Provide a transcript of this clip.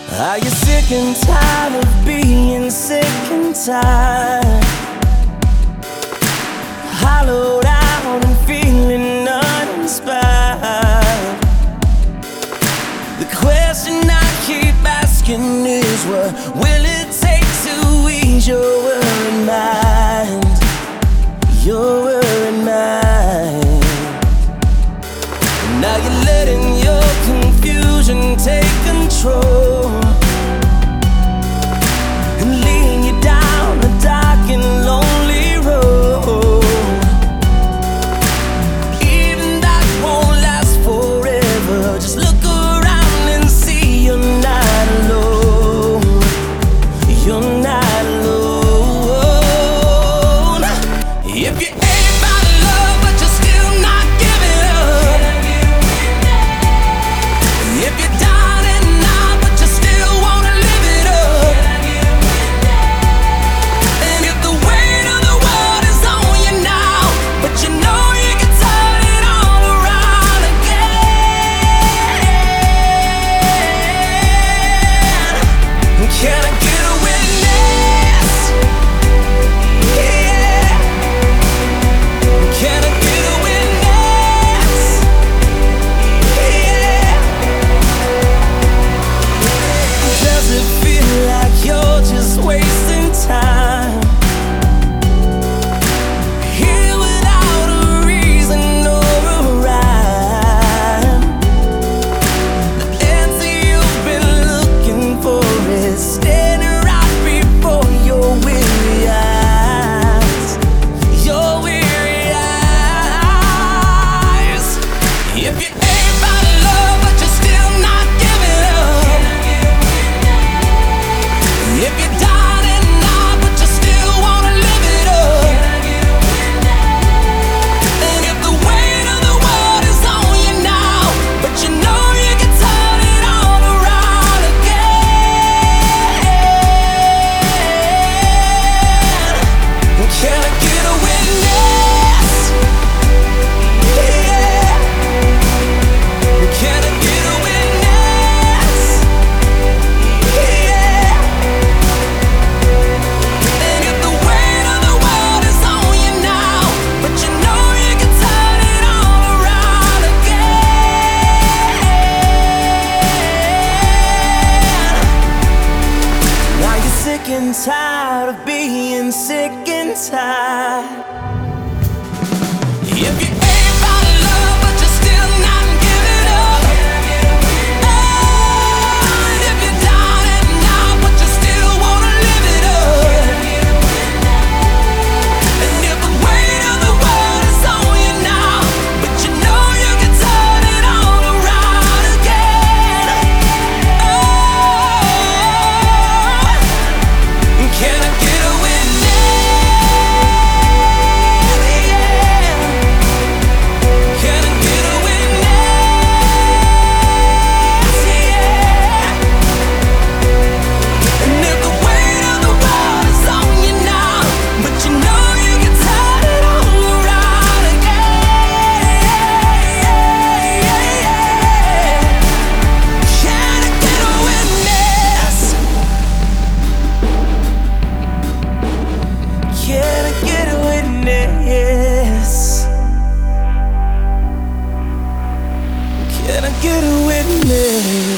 Are you sick and tired of being sick and tired? Hollowed out and feeling uninspired. The question I keep asking is, what will it take to ease your worried mind? Your worried mind. Now you're letting your confusion take control and leading you down a dark and lonely road. Even that won't last forever. Just look around and see you're not alone. You're not alone. If you ain't about love but you're still not giving up, if you're down and out but you still wanna live it up, and if the weight of the world is on you now, but you know you can turn it all around again, can I get a witness? Yeah. Can I get a witness? Yeah. Does it feel like you're just wasting time? Here without a reason or a rhyme. The answer you've been looking for is standing right before your weary eyes. Your weary eyes. If you ain't about love but you're still not giving up, if you're down and out but you still wanna live it up, and if the weight of the world is on you now, but you know you can turn it all around again, can I get a witness? Yeah. Can I get a witness? Yeah. And if the weight of the world is on you now, but you know you can turn it all around again. Now you're sick and tired of being sick and tired. If you ain't about love but you're still not giving up, and if you're down and out but you still wanna live it up, and if the weight of the world is on you now, but you know you can turn it all around again, can I get a witness? Yeah. Can I get a witness? Yeah. And if the weight of the world is on you now, but you know you can turn it all around again, can I get a witness? Can I get a witness? Can I get a witness?